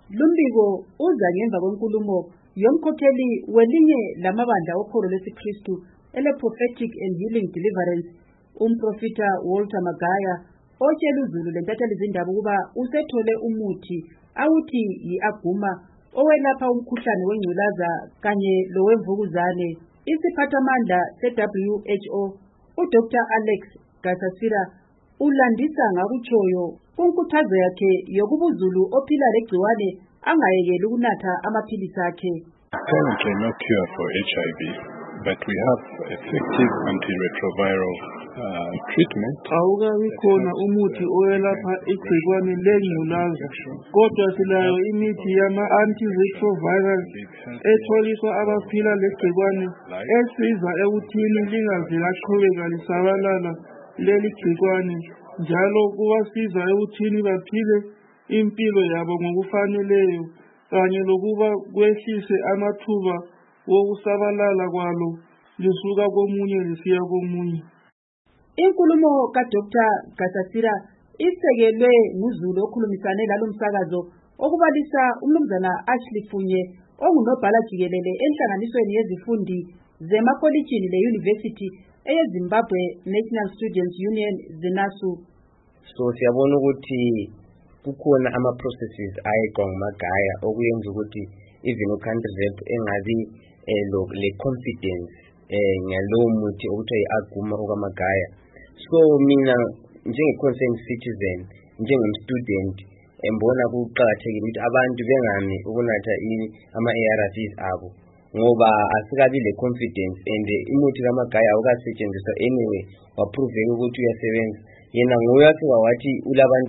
Lumbiko uza ngemva kwenkulumo yomkhokheli welinye lamabandla okholo lesiKristu ele-Prophetic and Healing Deliverance, umprofita Walter Magaya, otshela uZulu lentatheli zindaba ukuba usethole umuthi awuthi yi-Aguma owelapha umkhuhlane wengculaza kanye lowemvukuzane. Isiphathamandla se-WHO uDr. Alex Gasasira ulandisa ngakutshoyo kunkuthazo yakhe yokuba uZulu ophila legciwane angayekeli ukunatha amaphilisi akhe. Currently no cure for HIV, but we have effective antiretroviral treatment. Awukabi khona umuthi oyelapha igciwane lengculaza, kodwa silayo imithi yama-antiretroviral etholiswa abaphila legciwane esiza ekuthini lingaze laqhubeka lisabalala leli gciwane, njalo kubasiza ekuthini baphile impilo yabo ngokufaneleyo kanye lokuba kwehlise amathuba wokusabalala kwalo lisuka komunye lisiya komunye. Inkulumo kaDr. Gasasira isekelwe nguZulu okhulumisane lalo msakazo okubalisa umnumzana Ashley Funye ongunobhala jikelele enhlanganisweni yezifundi zemakolitshini le-University eyeZimbabwe National Students Union ZINASU. So siyabona ukuthi kukhona ama-processes ayeqwa ngumagaya okuyenza ukuthi even u-country rep engabi le confidence ngalowo muthi okuthiwa yi-Aguma okwamagaya. So mina njenge-concerned citizen, njengom-student, embona kuqakathekile ukuthi abantu bengami ukunatha ama-ARVs abo ngoba asikabi le confidence, and umuthi kamagaya awukasetshenziswa anyway waproveka ukuthi uyasebenza. Yena nguye afika wathi ulabantu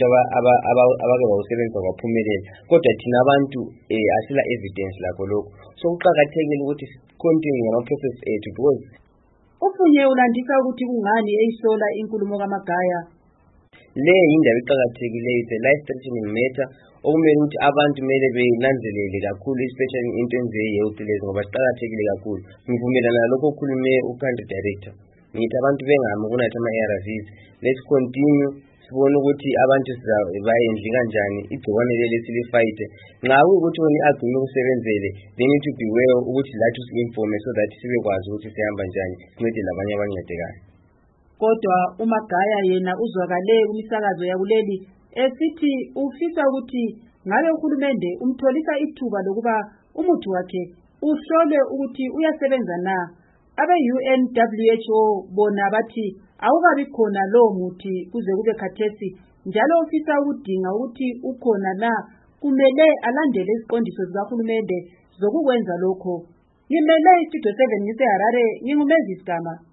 abake bawusebenzisa kwaphumelela, kodwa thina abantu asila evidence lakho lokho. So kuqakathekile ukuthi continue ngama-process ethu because Ufunye ulandisa ukuthi kungani eyisola inkulumo kamagaya. Le yindaba eqakathekileyo, it's a life threatening matter okumele ukuthi abantu kumele benanzelele kakhulu, especially into enze-health lezi ngoba siqakathekile kakhulu. Ngivumelana nalokho okhulume u-country director, ngithi abantu bengami ukunatha ama-ARVs. Let's continue sibone ukuthi abantu bayendli kanjani igciwane leli silifayite. Nxa ukuthi wena i-Aguma ukusebenzele, they need to be aware ukuthi lathi usi-informe so that sibekwazi ukuthi sihamba njani sincede labanye abancedekayo. Kodwa uMagaya yena uzwakale kumisakazo yakuleli esithi ufisa ukuthi ngabe uhulumende umtholisa ithuba lokuba umuthi wakhe uhlole ukuthi uyasebenza na. Abe-UNWHO bona bathi awukabi khona lowo muthi kuze kube khathesi, njalo ufisa ukudinga ukuthi ukhona na kumele alandele iziqondiso zikahulumende zokukwenza lokho. Ngimele iStudio 7 ngise Harare, ngingumezisi Gama.